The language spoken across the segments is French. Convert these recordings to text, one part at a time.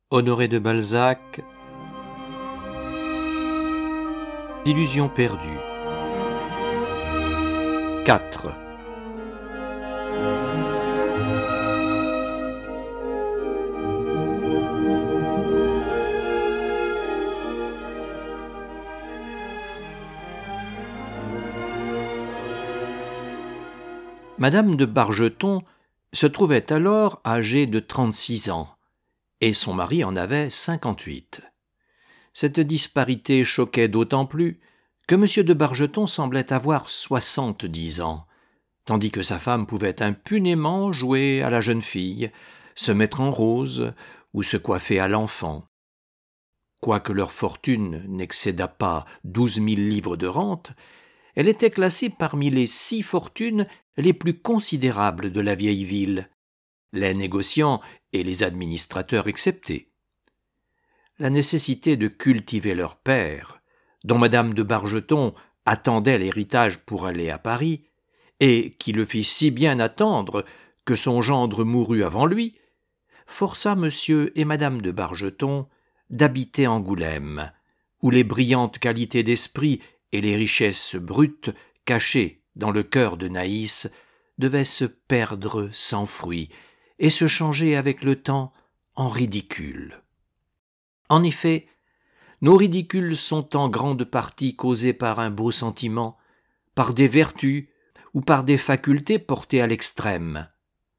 Honoré de Balzac, Illusions perdues. 4. Madame de Bargeton se trouvait alors âgée de 36 ans, et son mari en avait 58. Cette disparité choquait d'autant plus que M. de Bargeton semblait avoir 70 ans, tandis que sa femme pouvait impunément jouer à la jeune fille, se mettre en rose ou se coiffer à l'enfant. Quoique leur fortune n'excédât pas 12 000 livres de rente, elle était classée parmi les 6 fortunes les plus considérables de la vieille ville, les négociants et les administrateurs exceptés. La nécessité de cultiver leur père, dont Madame de Bargeton attendait l'héritage pour aller à Paris, et qui le fit si bien attendre que son gendre mourut avant lui, força M. et Madame de Bargeton d'habiter Angoulême, où les brillantes qualités d'esprit et les richesses brutes cachées dans le cœur de Naïs devaient se perdre sans fruit et se changer avec le temps en ridicules. En effet, nos ridicules sont en grande partie causés par un beau sentiment, par des vertus ou par des facultés portées à l'extrême.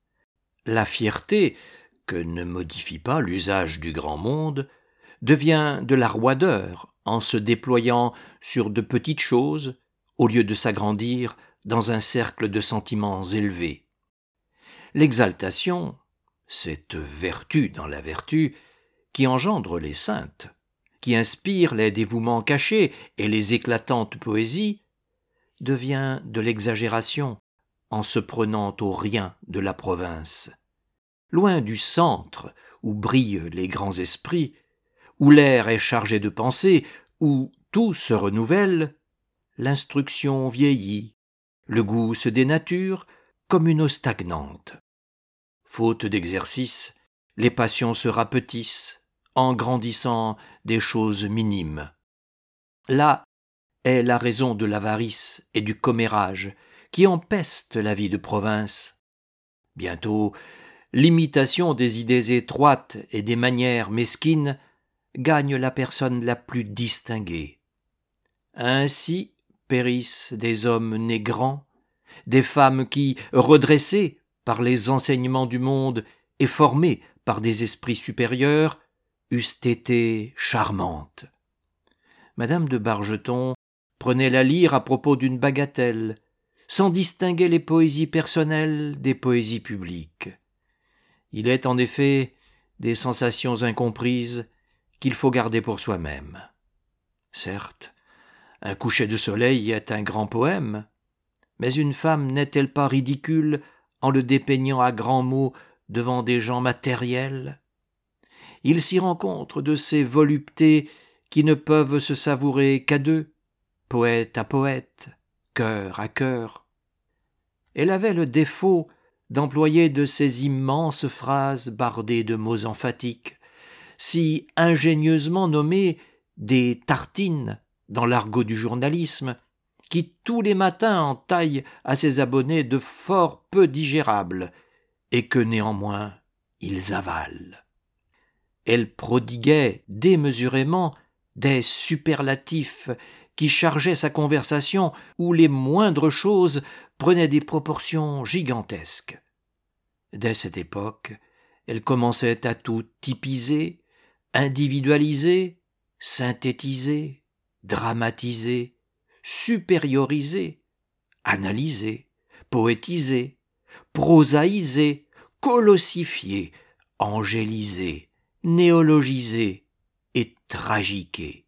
La fierté, que ne modifie pas l'usage du grand monde, devient de la roideur en se déployant sur de petites choses au lieu de s'agrandir dans un cercle de sentiments élevés. L'exaltation, cette vertu dans la vertu, qui engendre les saintes, qui inspire les dévouements cachés et les éclatantes poésies, devient de l'exagération en se prenant au rien de la province. Loin du centre où brillent les grands esprits, où l'air est chargé de pensée, où tout se renouvelle, l'instruction vieillit, le goût se dénature comme une eau stagnante. Faute d'exercice, les passions se rapetissent en grandissant des choses minimes. Là est la raison de l'avarice et du commérage qui empestent la vie de province. Bientôt, l'imitation des idées étroites et des manières mesquines gagne la personne la plus distinguée. Ainsi périssent des hommes nés grands, des femmes qui, redressées par les enseignements du monde et formées par des esprits supérieurs, eussent été charmantes. Madame de Bargeton prenait la lyre à propos d'une bagatelle, sans distinguer les poésies personnelles des poésies publiques. Il est en effet des sensations incomprises qu'il faut garder pour soi-même. Certes, un coucher de soleil est un grand poème, mais une femme n'est-elle pas ridicule en le dépeignant à grands mots devant des gens matériels? Il s'y rencontre de ces voluptés qui ne peuvent se savourer qu'à deux, poète à poète, cœur à cœur. Elle avait le défaut d'employer de ces immenses phrases bardées de mots emphatiques, si ingénieusement nommées des tartines dans l'argot du journalisme, qui tous les matins entaillent à ses abonnés de fort peu digérables, et que néanmoins ils avalent. Elle prodiguait démesurément des superlatifs qui chargeaient sa conversation où les moindres choses prenaient des proportions gigantesques. Dès cette époque, elle commençait à tout typiser, individualiser, synthétiser, dramatiser, supérioriser, analyser, poétiser, prosaïser, colossifier, angéliser, néologiser et tragiquer.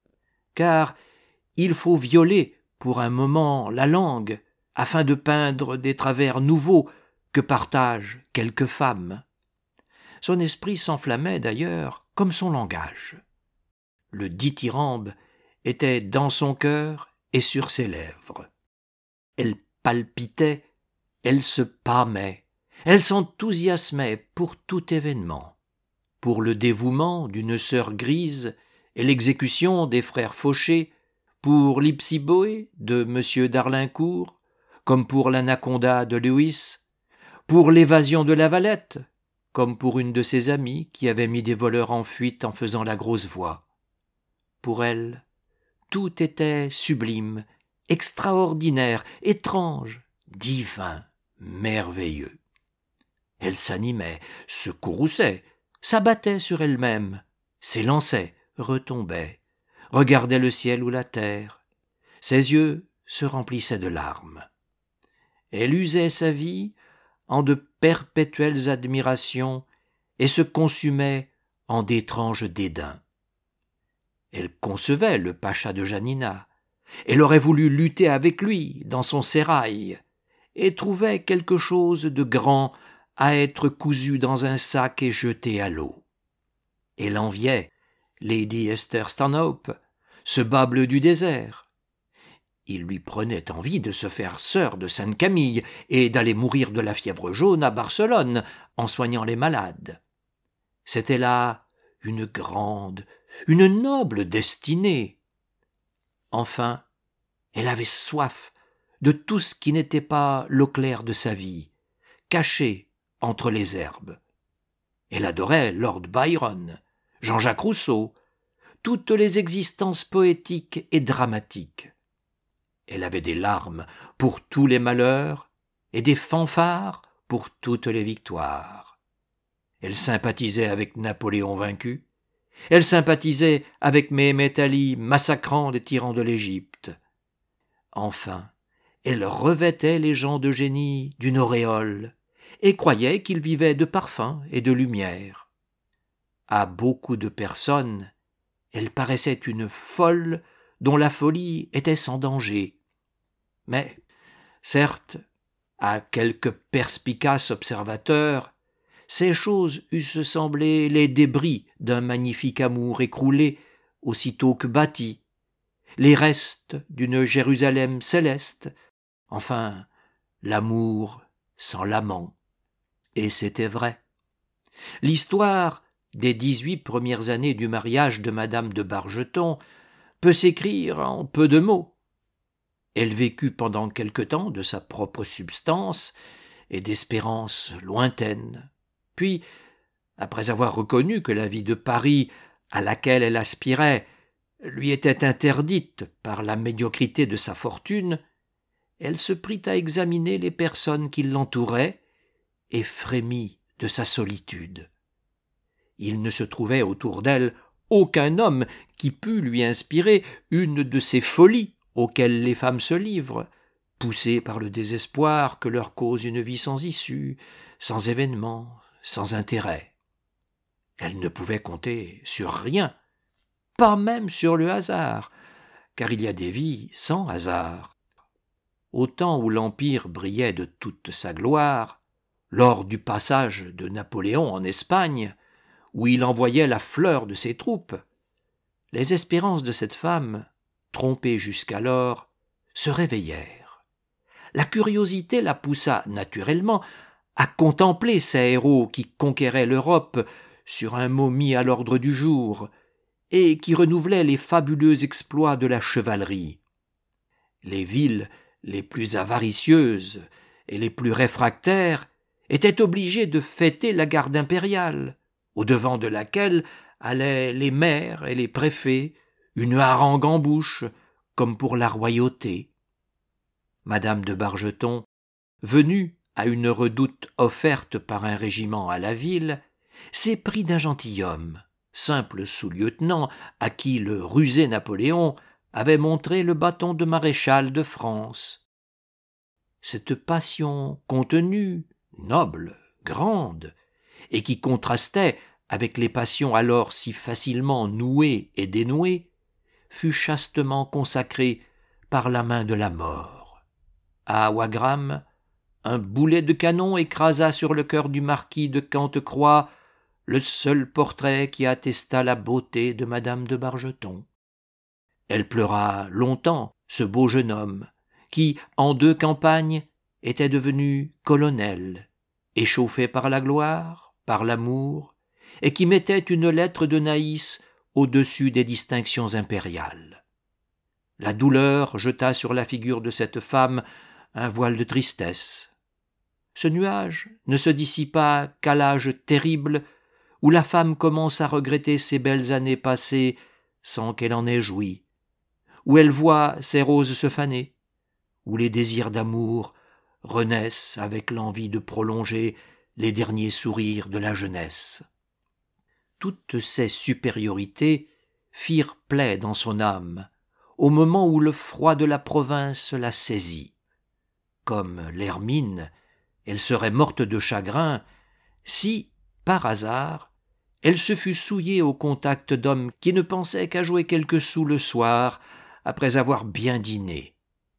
Car il faut violer pour un moment la langue afin de peindre des travers nouveaux que partagent quelques femmes. Son esprit s'enflammait d'ailleurs comme son langage. Le dithyrambe était dans son cœur et sur ses lèvres. Elle palpitait, elle se pâmait, elle s'enthousiasmait pour tout événement. pour le dévouement d'une sœur grise et l'exécution des frères Fauché, pour l'Ipsiboé de M. d'Arlincourt, comme pour l'Anaconda de Lewis, pour l'évasion de Lavalette, comme pour une de ses amies qui avait mis des voleurs en fuite en faisant la grosse voix. Pour elle, tout était sublime, extraordinaire, étrange, divin, merveilleux. Elle s'animait, se courrouçait, s'abattait sur elle-même, s'élançait, retombait, regardait le ciel ou la terre. Ses yeux se remplissaient de larmes. Elle usait sa vie en de perpétuelles admirations et se consumait en d'étranges dédains. Elle concevait le pacha de Janina. Elle aurait voulu lutter avec lui dans son sérail et trouvait quelque chose de grand à être cousu dans un sac et jeté à l'eau. Elle enviait Lady Esther Stanhope, ce bas bleu du désert. Il lui prenait envie de se faire sœur de Sainte Camille et d'aller mourir de la fièvre jaune à Barcelone en soignant les malades. C'était là une grande, une noble destinée. Enfin, elle avait soif de tout ce qui n'était pas l'eau claire de sa vie, caché entre les herbes. Elle adorait Lord Byron, Jean-Jacques Rousseau, toutes les existences poétiques et dramatiques. Elle avait des larmes pour tous les malheurs et des fanfares pour toutes les victoires. Elle sympathisait avec Napoléon vaincu. Elle sympathisait avec Méhémet Ali massacrant les tyrans de l'Égypte. Enfin, elle revêtait les gens de génie d'une auréole et croyait qu'ils vivaient de parfums et de lumière. À beaucoup de personnes, elle paraissait une folle dont la folie était sans danger. Mais, certes, à quelques perspicaces observateurs, ces choses eussent semblé les débris d'un magnifique amour écroulé aussitôt que bâti, les restes d'une Jérusalem céleste, enfin, l'amour sans l'amant. Et c'était vrai. L'histoire des 18 premières années du mariage de Madame de Bargeton peut s'écrire en peu de mots. Elle vécut pendant quelque temps de sa propre substance et d'espérances lointaines. Puis, après avoir reconnu que la vie de Paris à laquelle elle aspirait lui était interdite par la médiocrité de sa fortune, elle se prit à examiner les personnes qui l'entouraient et frémit de sa solitude. Il ne se trouvait autour d'elle aucun homme qui pût lui inspirer une de ces folies auxquelles les femmes se livrent, poussées par le désespoir que leur cause une vie sans issue, sans événement, sans intérêt. Elle ne pouvait compter sur rien, pas même sur le hasard, car il y a des vies sans hasard. Au temps où l'Empire brillait de toute sa gloire, lors du passage de Napoléon en Espagne, où il envoyait la fleur de ses troupes, les espérances de cette femme, trompée jusqu'alors, se réveillèrent. La curiosité la poussa naturellement à contempler ces héros qui conquéraient l'Europe sur un mot mis à l'ordre du jour et qui renouvelaient les fabuleux exploits de la chevalerie. Les villes les plus avaricieuses et les plus réfractaires étaient obligées de fêter la garde impériale, au-devant de laquelle allaient les maires et les préfets, une harangue en bouche, comme pour la royauté. Madame de Bargeton, venue à une redoute offerte par un régiment à la ville, s'éprit d'un gentilhomme, simple sous-lieutenant à qui le rusé Napoléon avait montré le bâton de maréchal de France. Cette passion contenue, noble, grande, et qui contrastait avec les passions alors si facilement nouées et dénouées, fut chastement consacrée par la main de la mort. À Wagram, un boulet de canon écrasa sur le cœur du marquis de Cantecroix le seul portrait qui attesta la beauté de Madame de Bargeton. Elle pleura longtemps ce beau jeune homme, qui, en 2 campagnes, était devenu colonel, échauffé par la gloire, par l'amour, et qui mettait une lettre de Naïs au-dessus des distinctions impériales. La douleur jeta sur la figure de cette femme un voile de tristesse. Ce nuage ne se dissipa qu'à l'âge terrible où la femme commence à regretter ses belles années passées sans qu'elle en ait joui, où elle voit ses roses se faner, où les désirs d'amour renaissent avec l'envie de prolonger les derniers sourires de la jeunesse. Toutes ces supériorités firent plaie dans son âme, au moment où le froid de la province la saisit. Comme l'Hermine, elle serait morte de chagrin si, par hasard, elle se fût souillée au contact d'hommes qui ne pensaient qu'à jouer quelques sous le soir après avoir bien dîné.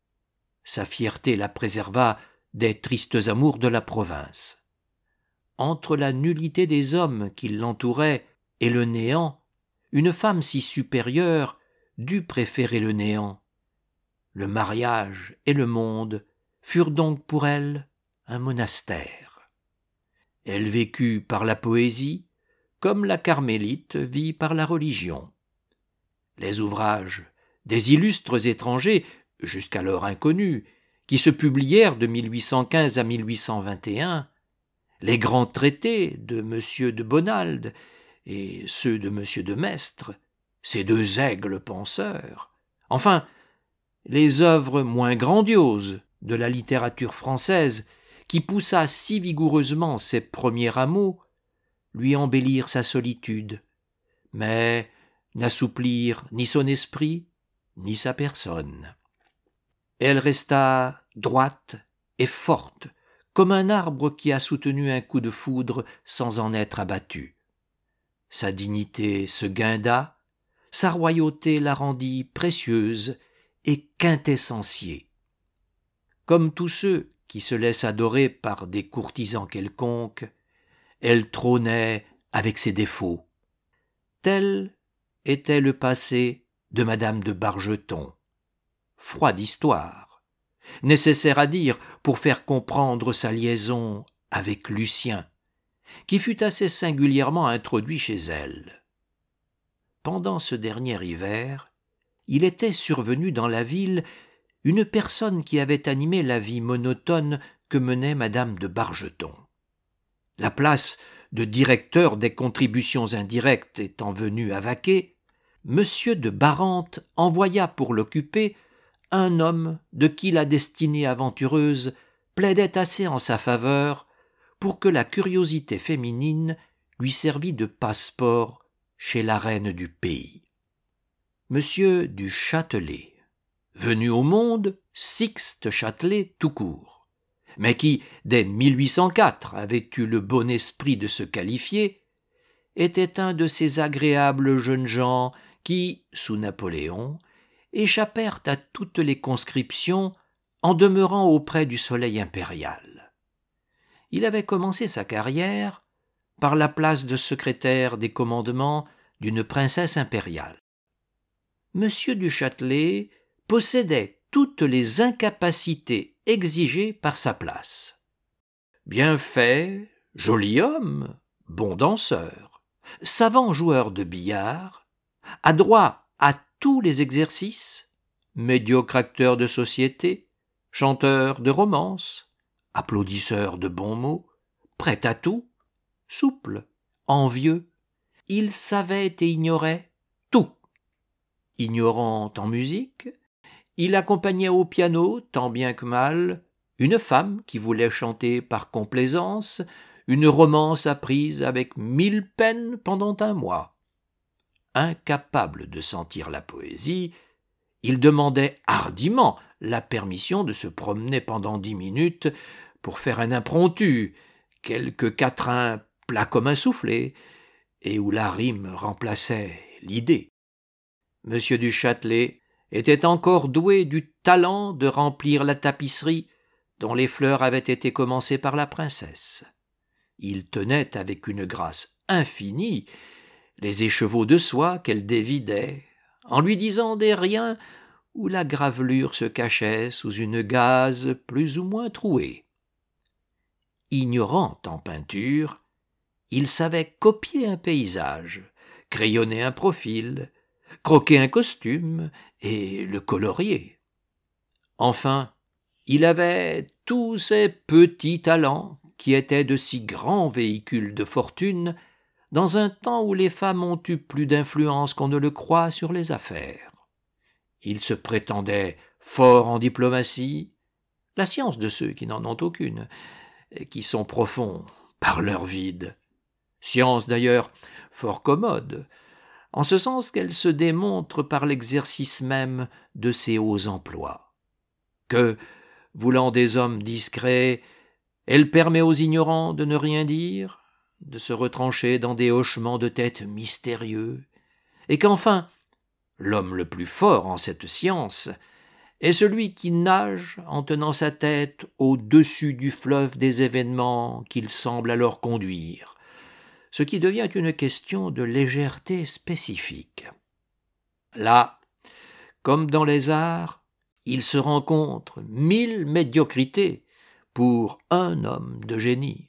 Sa fierté la préserva des tristes amours de la province. Entre la nullité des hommes qui l'entouraient et le néant, une femme si supérieure dut préférer le néant. Le mariage et le monde furent donc pour elle un monastère. Elle vécut par la poésie, comme la carmélite vit par la religion. Les ouvrages des illustres étrangers, jusqu'alors inconnus, qui se publièrent de 1815 à 1821, les grands traités de M. de Bonald et ceux de M. de Maistre, ces deux aigles penseurs, enfin, les œuvres moins grandioses de la littérature française, qui poussa si vigoureusement ses premiers rameaux, lui embellirent sa solitude, mais n'assouplirent ni son esprit, ni sa personne. Elle resta droite et forte, comme un arbre qui a soutenu un coup de foudre sans en être abattu. Sa dignité se guinda, sa royauté la rendit précieuse et quintessentielle. Comme tous ceux qui se laissent adorer par des courtisans quelconques, elle trônait avec ses défauts. Tel était le passé de Madame de Bargeton. Froide histoire, nécessaire à dire pour faire comprendre sa liaison avec Lucien, qui fut assez singulièrement introduit chez elle. Pendant ce dernier hiver, il était survenu dans la ville une personne qui avait animé la vie monotone que menait Madame de Bargeton. La place de directeur des contributions indirectes étant venue à vaquer, M. de Barante envoya pour l'occuper un homme de qui la destinée aventureuse plaidait assez en sa faveur pour que la curiosité féminine lui servît de passeport chez la reine du pays. M. du Châtelet, venu au monde Sixte Châtelet tout court, mais qui, dès 1804, avait eu le bon esprit de se qualifier, était un de ces agréables jeunes gens qui, sous Napoléon, échappèrent à toutes les conscriptions en demeurant auprès du soleil impérial. Il avait commencé sa carrière par la place de secrétaire des commandements d'une princesse impériale. M. du Châtelet possédait toutes les incapacités exigées par sa place. Bien fait, joli homme, bon danseur, savant joueur de billard, adroit à tous les exercices, médiocre acteur de société, chanteur de romance, applaudisseur de bons mots, prêt à tout, souple, envieux, il savait et ignorait tout. Ignorant en musique, il accompagnait au piano, tant bien que mal, une femme qui voulait chanter par complaisance une romance apprise avec 1000 peines pendant un mois. Incapable de sentir la poésie, il demandait hardiment la permission de se promener pendant 10 minutes pour faire un impromptu, quelque quatrain plat comme un soufflé, et où la rime remplaçait l'idée. M. du Châtelet était encore doué du talent de remplir la tapisserie dont les fleurs avaient été commencées par la princesse. Il tenait avec une grâce infinie les écheveaux de soie qu'elle dévidait, en lui disant des riens où la gravelure se cachait sous une gaze plus ou moins trouée. Ignorant en peinture, il savait copier un paysage, crayonner un profil, croquer un costume et le colorier. Enfin, il avait tous ces petits talents qui étaient de si grands véhicules de fortune dans un temps où les femmes ont eu plus d'influence qu'on ne le croit sur les affaires. Il se prétendait fort en diplomatie, la science de ceux qui n'en ont aucune, et qui sont profonds par leur vide. Science d'ailleurs fort commode, en ce sens qu'elle se démontre par l'exercice même de ses hauts emplois. Que, voulant des hommes discrets, elle permet aux ignorants de ne rien dire, de se retrancher dans des hochements de tête mystérieux, et qu'enfin, l'homme le plus fort en cette science est celui qui nage en tenant sa tête au-dessus du fleuve des événements qu'il semble alors conduire, ce qui devient une question de légèreté spécifique. Là, comme dans les arts, il se rencontre 1000 médiocrités pour un homme de génie.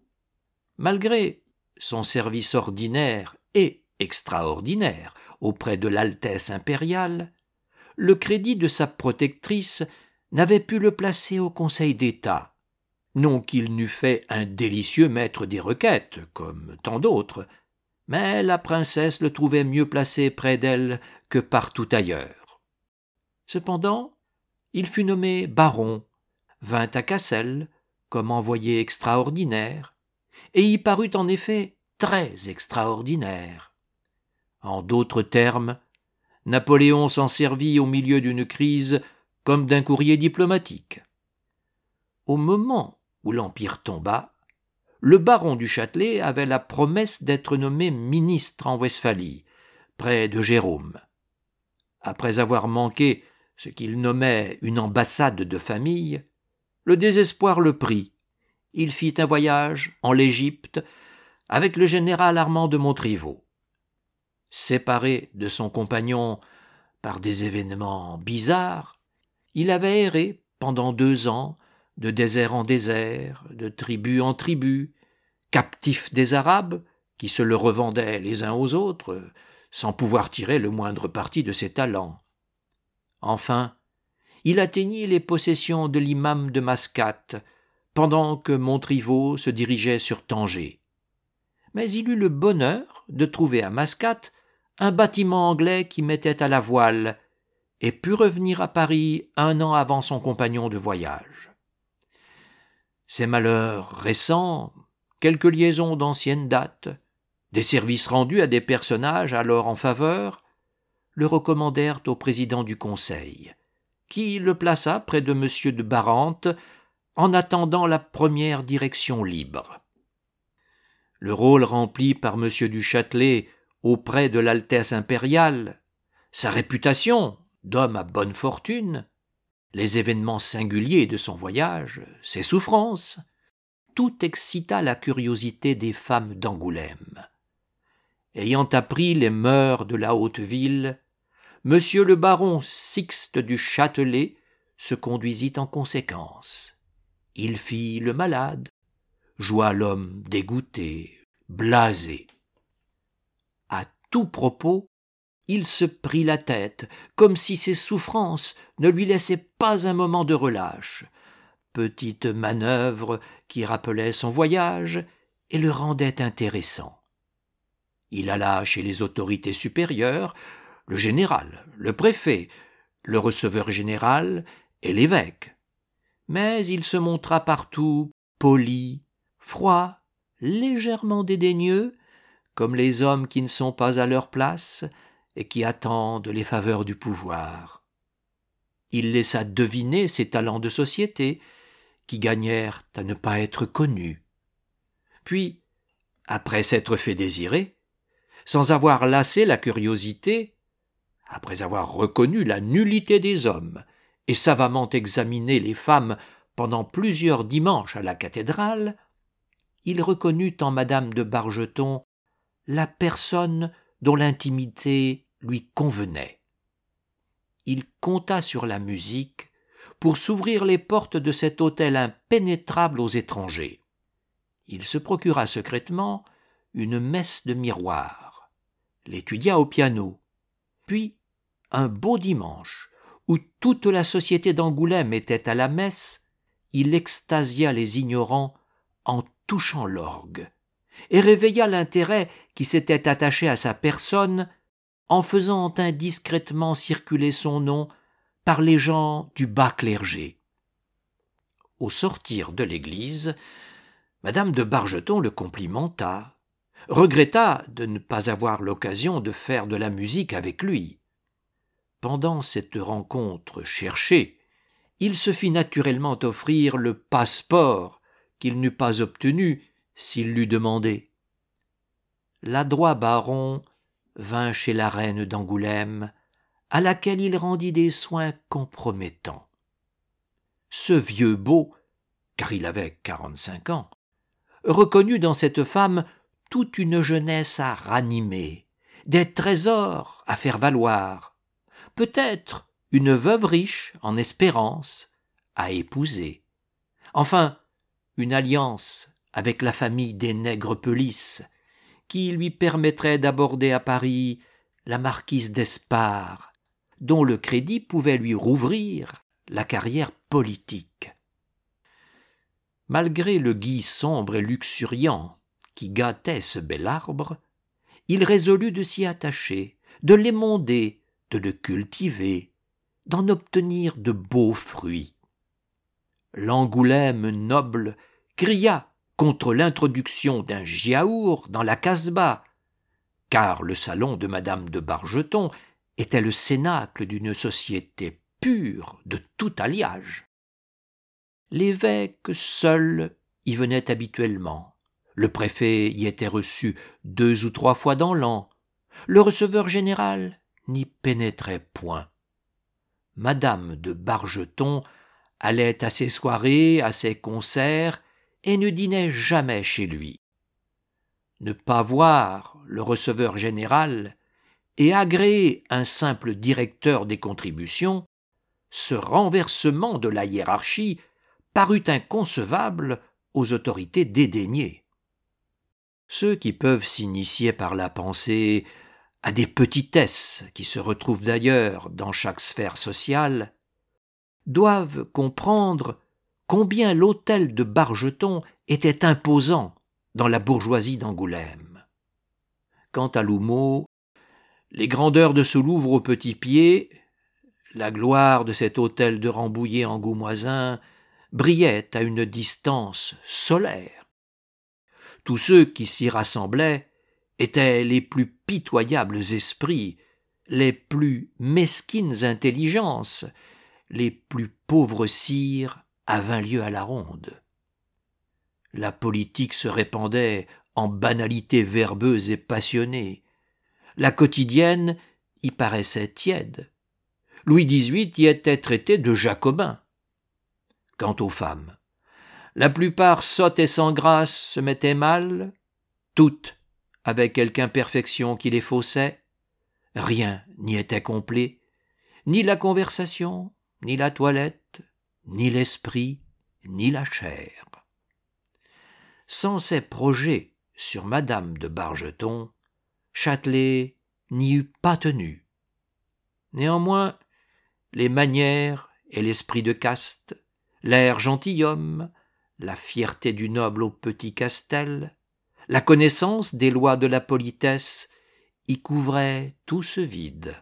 Malgré son service ordinaire et extraordinaire auprès de l'Altesse impériale, le crédit de sa protectrice n'avait pu le placer au Conseil d'État, non qu'il n'eût fait un délicieux maître des requêtes, comme tant d'autres, mais la princesse le trouvait mieux placé près d'elle que partout ailleurs. Cependant, il fut nommé baron, vint à Cassel comme envoyé extraordinaire, et y parut en effet très extraordinaire. En d'autres termes, Napoléon s'en servit au milieu d'une crise comme d'un courrier diplomatique. Au moment où l'Empire tomba, le baron du Châtelet avait la promesse d'être nommé ministre en Westphalie, près de Jérôme. Après avoir manqué ce qu'il nommait une ambassade de famille, le désespoir le prit. Il fit un voyage en l'Égypte avec le général Armand de Montriveau. Séparé de son compagnon par des événements bizarres, il avait erré pendant 2 ans, de désert en désert, de tribu en tribu, captif des Arabes, qui se le revendaient les uns aux autres, sans pouvoir tirer le moindre parti de ses talents. Enfin, il atteignit les possessions de l'imam de Mascate, pendant que Montriveau se dirigeait sur Tanger. Mais il eut le bonheur de trouver à Mascate un bâtiment anglais qui mettait à la voile, et put revenir à Paris 1 an avant son compagnon de voyage. Ces malheurs récents, quelques liaisons d'ancienne date, des services rendus à des personnages alors en faveur, le recommandèrent au président du Conseil, qui le plaça près de M. de Barante en attendant la première direction libre. Le rôle rempli par M. du Châtelet auprès de l'Altesse impériale, sa réputation d'homme à bonne fortune, les événements singuliers de son voyage, ses souffrances, tout excita la curiosité des femmes d'Angoulême. Ayant appris les mœurs de la haute ville, monsieur le baron Sixte du Châtelet se conduisit en conséquence. Il fit le malade, joua l'homme dégoûté, blasé. À tout propos, il se prit la tête, comme si ses souffrances ne lui laissaient pas un moment de relâche. Petite manœuvre qui rappelait son voyage et le rendait intéressant. Il alla chez les autorités supérieures, le général, le préfet, le receveur général et l'évêque. Mais il se montra partout poli, froid, légèrement dédaigneux, comme les hommes qui ne sont pas à leur place et qui attendent les faveurs du pouvoir. Il laissa deviner ses talents de société, qui gagnèrent à ne pas être connus. Puis, après s'être fait désirer, sans avoir lassé la curiosité, après avoir reconnu la nullité des hommes et savamment examiné les femmes pendant plusieurs dimanches à la cathédrale, il reconnut en madame de Bargeton la personne dont l'intimité lui convenait. Il compta sur la musique pour s'ouvrir les portes de cet hôtel impénétrable aux étrangers. Il se procura secrètement une messe de miroir, l'étudia au piano, puis, un beau dimanche, où toute la société d'Angoulême était à la messe, il extasia les ignorants en touchant l'orgue, et réveilla l'intérêt qui s'était attaché à sa personne en faisant indiscrètement circuler son nom par les gens du bas clergé. Au sortir de l'église, madame de Bargeton le complimenta, regretta de ne pas avoir l'occasion de faire de la musique avec lui. Pendant cette rencontre cherchée, il se fit naturellement offrir le passeport qu'il n'eût pas obtenu s'il l'eût demandé. L'adroit baron vint chez la reine d'Angoulême, à laquelle il rendit des soins compromettants. Ce vieux beau, car il avait 45 ans, reconnut dans cette femme toute une jeunesse à ranimer, des trésors à faire valoir, peut-être une veuve riche en espérance à épouser. Enfin, une alliance avec la famille des Nègrepelisse, qui lui permettrait d'aborder à Paris la marquise d'Espard, dont le crédit pouvait lui rouvrir la carrière politique. Malgré le gui sombre et luxuriant qui gâtait ce bel arbre, il résolut de s'y attacher, de l'émonder, de le cultiver, d'en obtenir de beaux fruits. L'Angoulême noble cria contre l'introduction d'un giaour dans la Casbah, car le salon de madame de Bargeton était le cénacle d'une société pure de tout alliage. L'évêque seul y venait habituellement, le préfet y était reçu 2 ou 3 fois dans l'an, le receveur général n'y pénétrait point. Madame de Bargeton allait à ses soirées, à ses concerts, et ne dînait jamais chez lui. Ne pas voir le receveur général et agréer un simple directeur des contributions, ce renversement de la hiérarchie parut inconcevable aux autorités dédaignées. Ceux qui peuvent s'initier par la pensée à des petitesses qui se retrouvent d'ailleurs dans chaque sphère sociale, doivent comprendre combien l'hôtel de Bargeton était imposant dans la bourgeoisie d'Angoulême. Quant à l'houmeau, les grandeurs de ce Louvre au petit pied, la gloire de cet hôtel de Rambouillet-Angoumoisin brillaient à une distance solaire. Tous ceux qui s'y rassemblaient étaient les plus pitoyables esprits, les plus mesquines intelligences, les plus pauvres cires à 20 lieues à la ronde. La politique se répandait en banalités verbeuses et passionnées. La quotidienne y paraissait tiède. Louis XVIII y était traité de jacobin. Quant aux femmes, la plupart sottes et sans grâce se mettaient mal, toutes avec quelque imperfection qui les faussait. Rien n'y était complet, ni la conversation, ni la toilette, ni l'esprit, ni la chair. Sans ces projets sur madame de Bargeton, Châtelet n'y eût pas tenu. Néanmoins, les manières et l'esprit de caste, l'air gentilhomme, la fierté du noble au petit Castel, la connaissance des lois de la politesse y couvraient tout ce vide.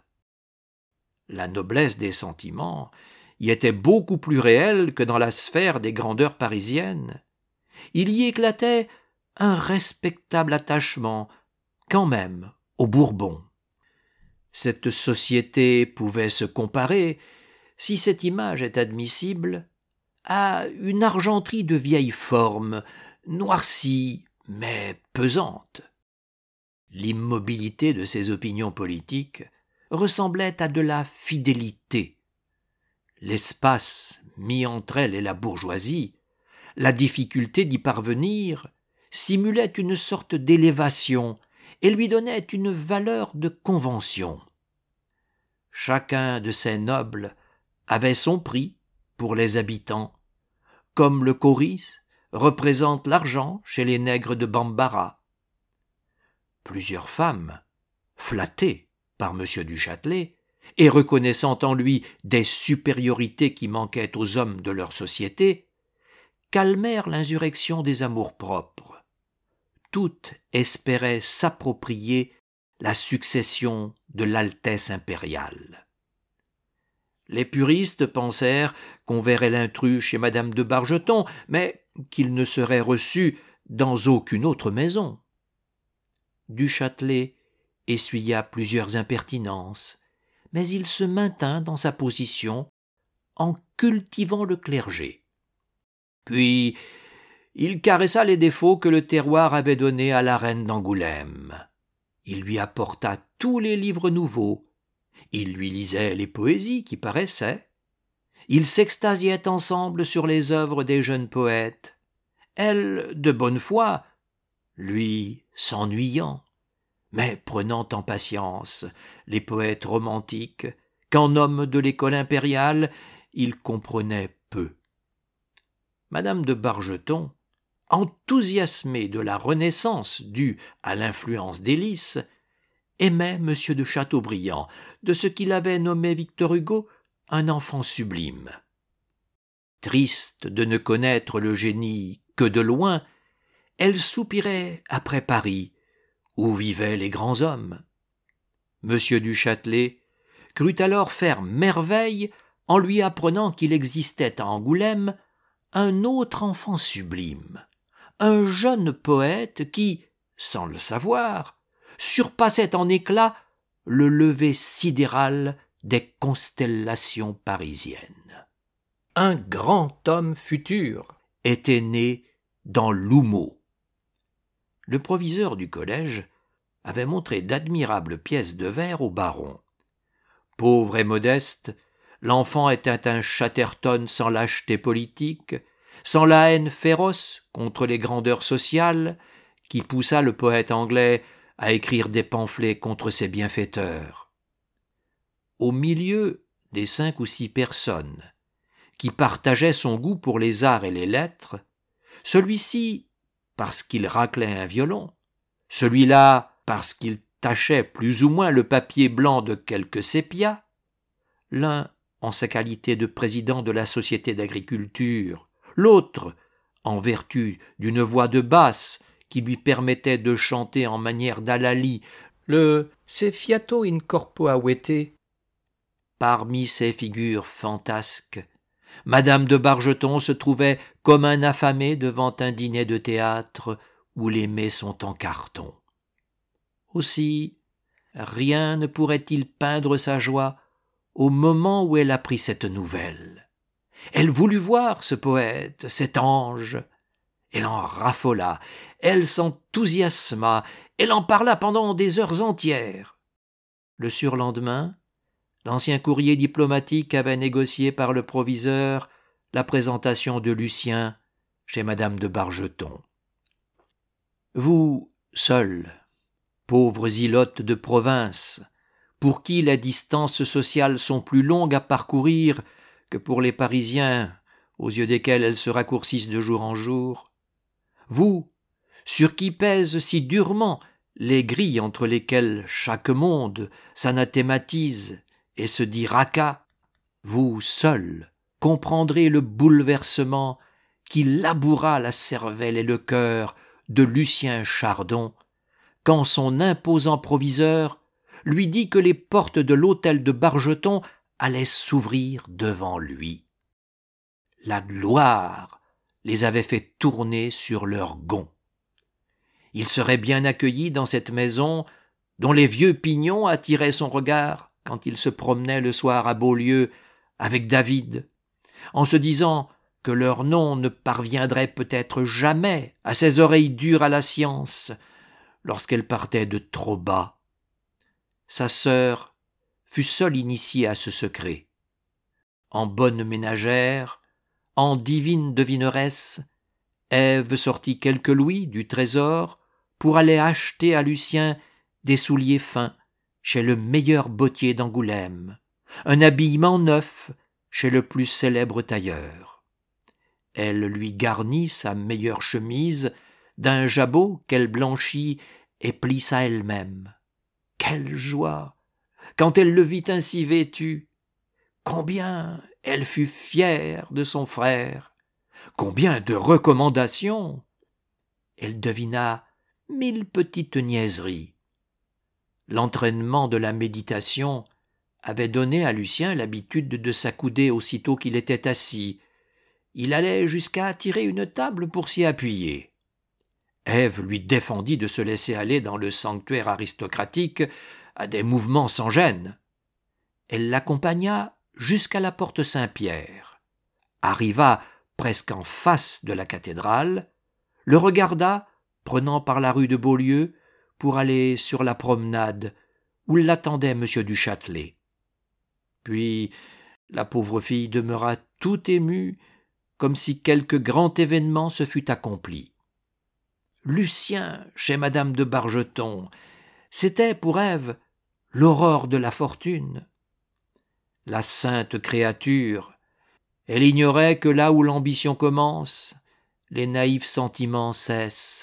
La noblesse des sentiments y était beaucoup plus réelle que dans la sphère des grandeurs parisiennes. Il y éclatait un respectable attachement, quand même, aux Bourbons. Cette société pouvait se comparer, si cette image est admissible, à une argenterie de vieille forme, noircie, mais pesante. L'immobilité de ses opinions politiques ressemblait à de la fidélité. L'espace mis entre elle et la bourgeoisie, la difficulté d'y parvenir, simulait une sorte d'élévation et lui donnait une valeur de convention. Chacun de ces nobles avait son prix pour les habitants, comme le coris représente l'argent chez les nègres de Bambara. Plusieurs femmes, flattées par M. du Châtelet, et reconnaissant en lui des supériorités qui manquaient aux hommes de leur société, calmèrent l'insurrection des amours-propres. Toutes espéraient s'approprier la succession de l'Altesse impériale. Les puristes pensèrent qu'on verrait l'intrus chez madame de Bargeton, mais qu'il ne serait reçu dans aucune autre maison. Du Châtelet essuya plusieurs impertinences, mais il se maintint dans sa position en cultivant le clergé. Puis il caressa les défauts que le terroir avait donnés à la reine d'Angoulême. Il lui apporta tous les livres nouveaux. Il lui lisait les poésies qui paraissaient. Ils s'extasiaient ensemble sur les œuvres des jeunes poètes. Elle, de bonne foi, lui s'ennuyant, mais prenant en patience les poètes romantiques qu'en homme de l'école impériale il comprenait peu. Madame de Bargeton, enthousiasmée de la renaissance due à l'influence des Lys, aimait M. de Chateaubriand, de ce qu'il avait nommé Victor Hugo un enfant sublime. Triste de ne connaître le génie que de loin, elle soupirait après Paris, où vivaient les grands hommes. M. du Châtelet crut alors faire merveille en lui apprenant qu'il existait à Angoulême un autre enfant sublime, un jeune poète qui, sans le savoir, surpassait en éclat le lever sidéral des constellations parisiennes. Un grand homme futur était né dans l'Houmeau. Le proviseur du collège avait montré d'admirables pièces de verre au baron. Pauvre et modeste, l'enfant était un Chatterton sans lâcheté politique, sans la haine féroce contre les grandeurs sociales, qui poussa le poète anglais à écrire des pamphlets contre ses bienfaiteurs. Au milieu des 5 ou 6 personnes qui partageaient son goût pour les arts et les lettres, celui-ci parce qu'il raclait un violon, celui-là parce qu'il tachait plus ou moins le papier blanc de quelques sépias, l'un en sa qualité de président de la société d'agriculture, l'autre en vertu d'une voix de basse qui lui permettait de chanter en manière d'Halali le « Se fiato in corpo avete ». Parmi ces figures fantasques, madame de Bargeton se trouvait comme un affamé devant un dîner de théâtre où les mets sont en carton. Aussi, rien ne pourrait-il peindre sa joie au moment où elle apprit cette nouvelle. Elle voulut voir ce poète, cet ange. Elle en raffola, elle s'enthousiasma, elle en parla pendant des heures entières. Le surlendemain, l'ancien courrier diplomatique avait négocié par le proviseur la présentation de Lucien chez madame de Bargeton. Vous, seuls, pauvres ilotes de province, pour qui les distances sociales sont plus longues à parcourir que pour les Parisiens, aux yeux desquels elles se raccourcissent de jour en jour, vous, sur qui pèsent si durement les grilles entre lesquelles chaque monde s'anathématise et se dit raca, vous seuls comprendrez le bouleversement qui laboura la cervelle et le cœur de Lucien Chardon, quand son imposant proviseur lui dit que les portes de l'hôtel de Bargeton allaient s'ouvrir devant lui. La gloire les avait fait tourner sur leurs gonds. Il serait bien accueilli dans cette maison dont les vieux pignons attiraient son regard quand il se promenait le soir à Beaulieu avec David, en se disant que leur nom ne parviendrait peut-être jamais à ses oreilles dures à la science lorsqu'elle partait de trop bas. Sa sœur fut seule initiée à ce secret. En bonne ménagère, en divine devineresse, Ève sortit quelques louis du trésor pour aller acheter à Lucien des souliers fins chez le meilleur bottier d'Angoulême, un habillement neuf chez le plus célèbre tailleur. Elle lui garnit sa meilleure chemise d'un jabot qu'elle blanchit et plissa elle-même. Quelle joie quand elle le vit ainsi vêtu! Combien elle fut fière de son frère! Combien de recommandations! Elle devina 1000 petites niaiseries. L'entraînement de la méditation avait donné à Lucien l'habitude de s'accouder aussitôt qu'il était assis. Il allait jusqu'à tirer une table pour s'y appuyer. Ève lui défendit de se laisser aller dans le sanctuaire aristocratique à des mouvements sans gêne. Elle l'accompagna jusqu'à la porte Saint-Pierre, arriva presque en face de la cathédrale, le regarda, prenant par la rue de Beaulieu, pour aller sur la promenade où l'attendait M. du Châtelet. Puis la pauvre fille demeura tout émue, comme si quelque grand événement se fût accompli. Lucien, chez madame de Bargeton, c'était pour Ève l'aurore de la fortune. La sainte créature, elle ignorait que là où l'ambition commence, les naïfs sentiments cessent.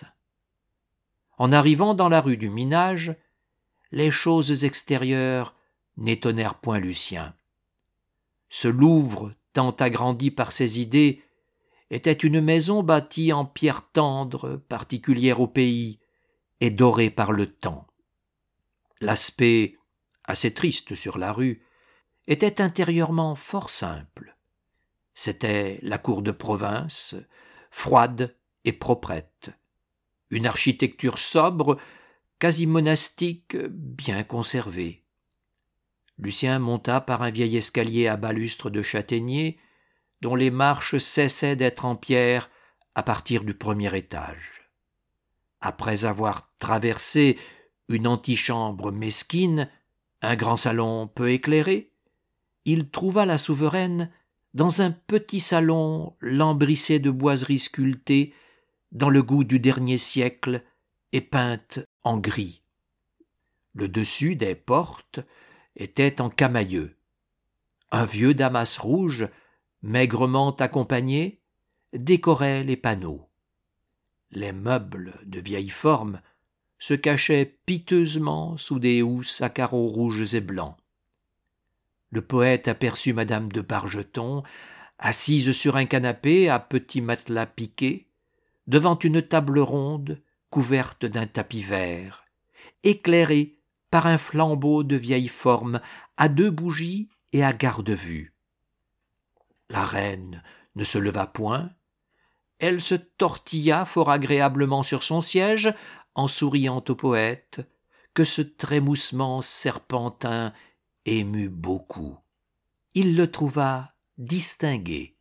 En arrivant dans la rue du Minage, les choses extérieures n'étonnèrent point Lucien. Ce Louvre, tant agrandi par ses idées, était une maison bâtie en pierre tendre, particulière au pays, et dorée par le temps. L'aspect, assez triste sur la rue, était intérieurement fort simple. C'était la cour de province, froide et proprette. Une architecture sobre, quasi monastique, bien conservée. Lucien monta par un vieil escalier à balustre de châtaignier, dont les marches cessaient d'être en pierre à partir du premier étage. Après avoir traversé une antichambre mesquine, un grand salon peu éclairé, il trouva la souveraine dans un petit salon lambrissé de boiseries sculptées dans le goût du dernier siècle et peintes en gris. Le dessus des portes était en camailleux. Un vieux damas rouge, maigrement accompagné, décorait les panneaux. Les meubles de vieille forme se cachaient piteusement sous des housses à carreaux rouges et blancs. Le poète aperçut madame de Bargeton, assise sur un canapé à petits matelas piqués, devant une table ronde couverte d'un tapis vert, éclairée par un flambeau de vieille forme à 2 bougies et à garde-vue. La reine ne se leva point, elle se tortilla fort agréablement sur son siège en souriant au poète, que ce trémoussement serpentin émut beaucoup. Il le trouva distingué.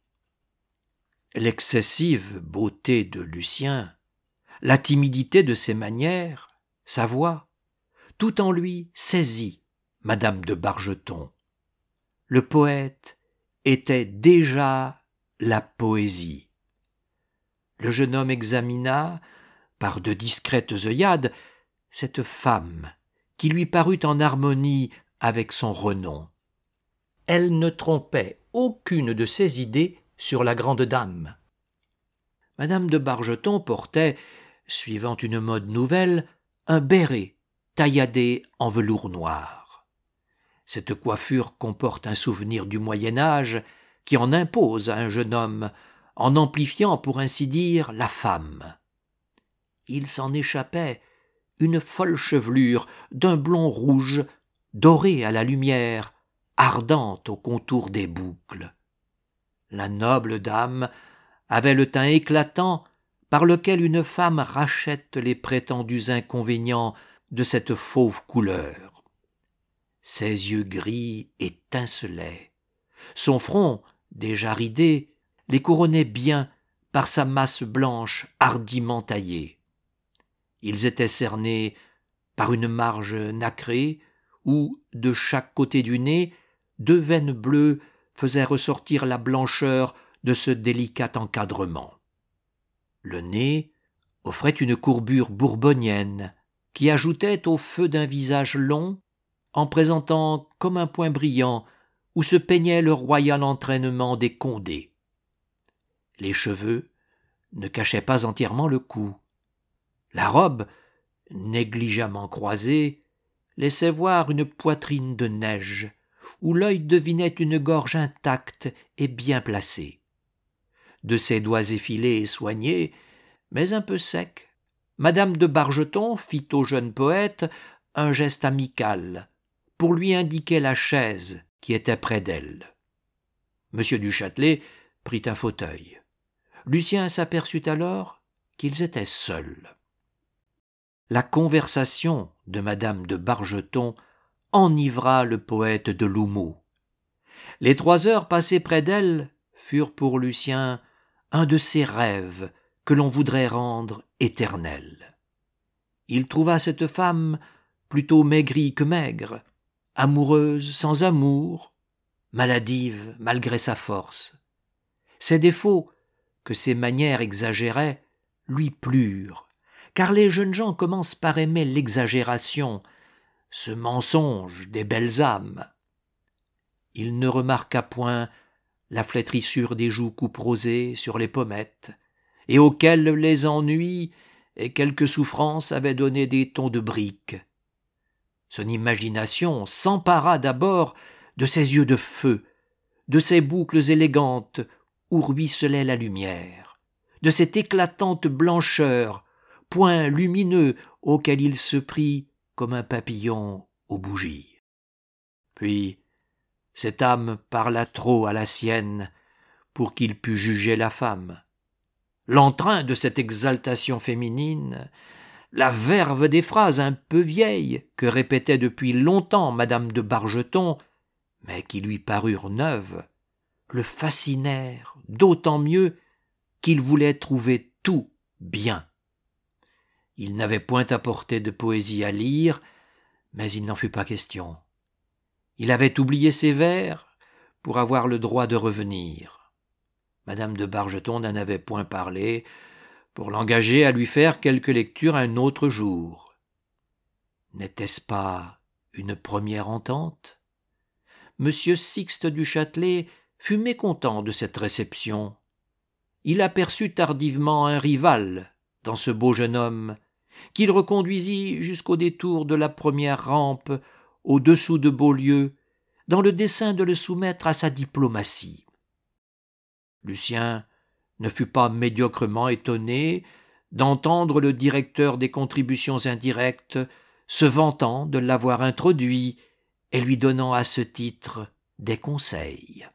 L'excessive beauté de Lucien, la timidité de ses manières, sa voix, tout en lui saisit madame de Bargeton. Le poète était déjà la poésie. Le jeune homme examina, par de discrètes œillades, cette femme qui lui parut en harmonie avec son renom. Elle ne trompait aucune de ses idées sur la grande dame. Madame de Bargeton portait, suivant une mode nouvelle, un béret tailladé en velours noir. Cette coiffure comporte un souvenir du Moyen-Âge qui en impose à un jeune homme, en amplifiant, pour ainsi dire, la femme. Il s'en échappait une folle chevelure d'un blond rouge, dorée à la lumière, ardente au contour des boucles. La noble dame avait le teint éclatant par lequel une femme rachète les prétendus inconvénients de cette fauve couleur. Ses yeux gris étincelaient. Son front, déjà ridé, les couronnait bien par sa masse blanche hardiment taillée. Ils étaient cernés par une marge nacrée où, de chaque côté du nez, 2 veines bleues faisaient ressortir la blancheur de ce délicat encadrement. Le nez offrait une courbure bourbonienne qui ajoutait au feu d'un visage long, en présentant comme un point brillant où se peignait le royal entraînement des Condés. Les cheveux ne cachaient pas entièrement le cou. La robe, négligemment croisés, laissaient voir une poitrine de neige, où l'œil devinait une gorge intacte et bien placée. De ses doigts effilés et soignés, mais un peu secs, madame de Bargeton fit au jeune poète un geste amical pour lui indiquer la chaise qui était près d'elle. Monsieur du Châtelet prit un fauteuil. Lucien s'aperçut alors qu'ils étaient seuls. La conversation de madame de Bargeton enivra le poète de l'Houmeau. Les 3 heures passées près d'elle furent pour Lucien un de ces rêves que l'on voudrait rendre éternels. Il trouva cette femme plutôt maigrie que maigre, amoureuse sans amour, maladive malgré sa force. Ses défauts, que ses manières exagéraient, lui plurent, car les jeunes gens commencent par aimer l'exagération, ce mensonge des belles âmes. Il ne remarqua point la flétrissure des joues couperosées sur les pommettes, et auxquelles les ennuis et quelques souffrances avaient donné des tons de brique. Son imagination s'empara d'abord de ses yeux de feu, de ses boucles élégantes où ruisselait la lumière, de cette éclatante blancheur, point lumineux auquel il se prit comme un papillon aux bougies. Puis, cette âme parla trop à la sienne pour qu'il pût juger la femme. L'entrain de cette exaltation féminine, la verve des phrases un peu vieilles que répétait depuis longtemps madame de Bargeton, mais qui lui parurent neuves, le fascinèrent d'autant mieux qu'il voulait trouver tout bien. Il n'avait point apporté de poésie à lire, mais il n'en fut pas question. Il avait oublié ses vers pour avoir le droit de revenir. Madame de Bargeton n'en avait point parlé pour l'engager à lui faire quelque lecture un autre jour. N'était-ce pas une première entente? Monsieur Sixte du Châtelet fut mécontent de cette réception. Il aperçut tardivement un rival dans ce beau jeune homme, qu'il reconduisit jusqu'au détour de la première rampe, au-dessous de Beaulieu, dans le dessein de le soumettre à sa diplomatie. Lucien ne fut pas médiocrement étonné d'entendre le directeur des contributions indirectes se vantant de l'avoir introduit et lui donnant à ce titre des conseils.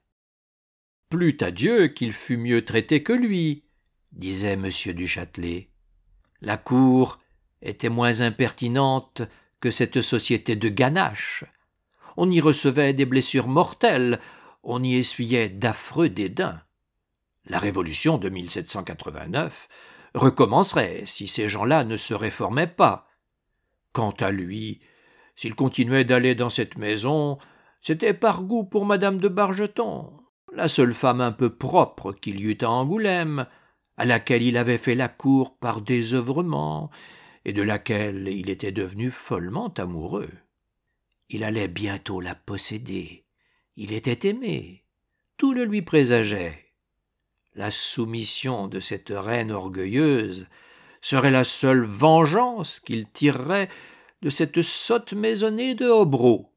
« Plût à Dieu qu'il fût mieux traité que lui, » disait M. du Châtelet. La cour était moins impertinente que cette société de ganaches. On y recevait des blessures mortelles, on y essuyait d'affreux dédains. La révolution de 1789 recommencerait si ces gens-là ne se réformaient pas. Quant à lui, s'il continuait d'aller dans cette maison, c'était par goût pour madame de Bargeton, la seule femme un peu propre qu'il y eût à Angoulême, à laquelle il avait fait la cour par désœuvrement, et de laquelle il était devenu follement amoureux. Il allait bientôt la posséder. Il était aimé. Tout le lui présageait. La soumission de cette reine orgueilleuse serait la seule vengeance qu'il tirerait de cette sotte maisonnée de Hobereau.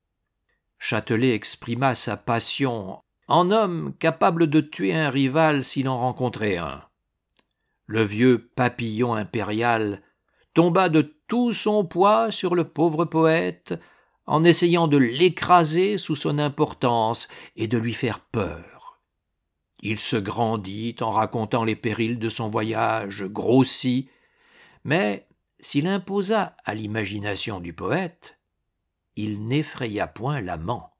Châtelet exprima sa passion en homme capable de tuer un rival s'il en rencontrait un. Le vieux papillon impérial tomba de tout son poids sur le pauvre poète en essayant de l'écraser sous son importance et de lui faire peur. Il se grandit en racontant les périls de son voyage, grossit, mais s'il imposa à l'imagination du poète, il n'effraya point l'amant.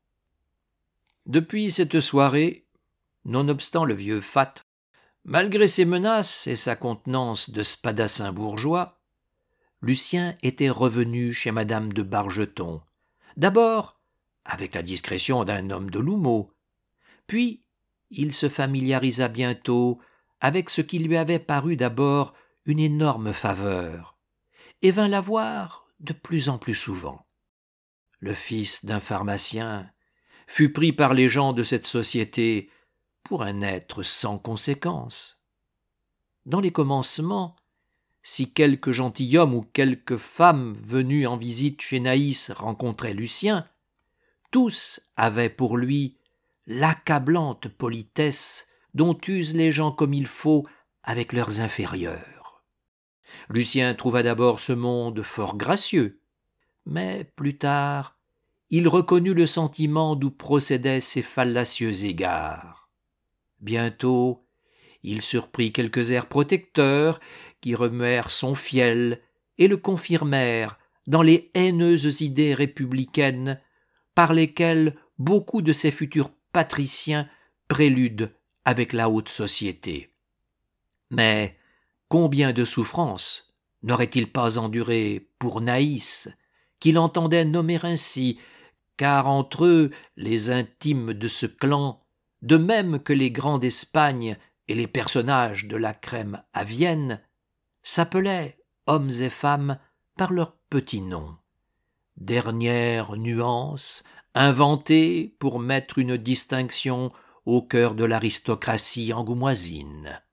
Depuis cette soirée, nonobstant le vieux fat, malgré ses menaces et sa contenance de spadassin bourgeois, Lucien était revenu chez madame de Bargeton, d'abord avec la discrétion d'un homme de l'Houmeau, puis il se familiarisa bientôt avec ce qui lui avait paru d'abord une énorme faveur, et vint la voir de plus en plus souvent. Le fils d'un pharmacien fut pris par les gens de cette société pour un être sans conséquence. Dans les commencements, si quelque gentilhomme ou quelque femme venue en visite chez Naïs rencontrait Lucien, tous avaient pour lui l'accablante politesse dont usent les gens comme il faut avec leurs inférieurs. Lucien trouva d'abord ce monde fort gracieux, mais plus tard, il reconnut le sentiment d'où procédaient ces fallacieux égards. Bientôt, il surprit quelques airs protecteurs qui remuèrent son fiel et le confirmèrent dans les haineuses idées républicaines par lesquelles beaucoup de ses futurs patriciens préludent avec la haute société. Mais combien de souffrances n'aurait-il pas enduré pour Naïs, qu'il entendait nommer ainsi, car entre eux, les intimes de ce clan, de même que les grands d'Espagne et les personnages de la crème à Vienne, s'appelaient, hommes et femmes, par leurs petits noms. Dernière nuance, inventée pour mettre une distinction au cœur de l'aristocratie angoumoisine.